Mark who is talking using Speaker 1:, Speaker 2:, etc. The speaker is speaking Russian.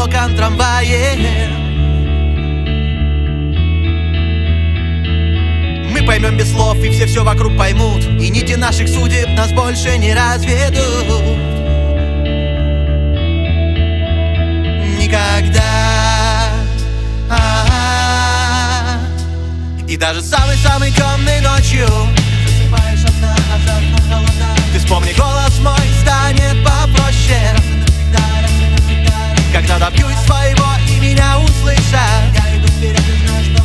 Speaker 1: окон трамвае. Мы поймем без слов, и все вокруг поймут, и нити наших судеб нас больше не разведут. Никогда. И даже самой-самой темной ночью засыпаешь одна, а за окном холода. Ты вспомни, голос мой станет попроще. Когда добьюсь своего и меня услышат, я иду вперед и знаю, что